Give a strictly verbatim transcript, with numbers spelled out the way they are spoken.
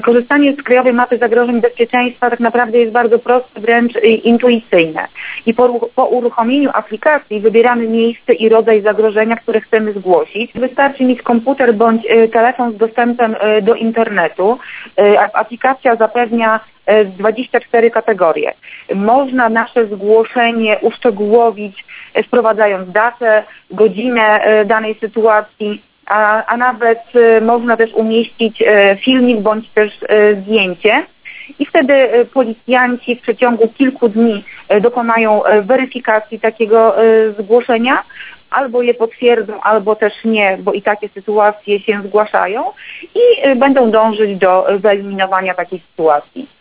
Korzystanie z Krajowej Mapy Zagrożeń Bezpieczeństwa tak naprawdę jest bardzo proste, wręcz intuicyjne. I po, po uruchomieniu aplikacji wybieramy miejsce i rodzaj zagrożenia, które chcemy zgłosić. Wystarczy mieć komputer bądź telefon z dostępem do internetu. Aplikacja zapewnia dwadzieścia cztery kategorie. Można nasze zgłoszenie uszczegółowić, wprowadzając datę, godzinę danej sytuacji, a, a nawet można też umieścić filmik bądź też zdjęcie. I wtedy policjanci w przeciągu kilku dni dokonają weryfikacji takiego zgłoszenia, albo je potwierdzą, albo też nie, bo i takie sytuacje się zgłaszają i będą dążyć do wyeliminowania takiej sytuacji.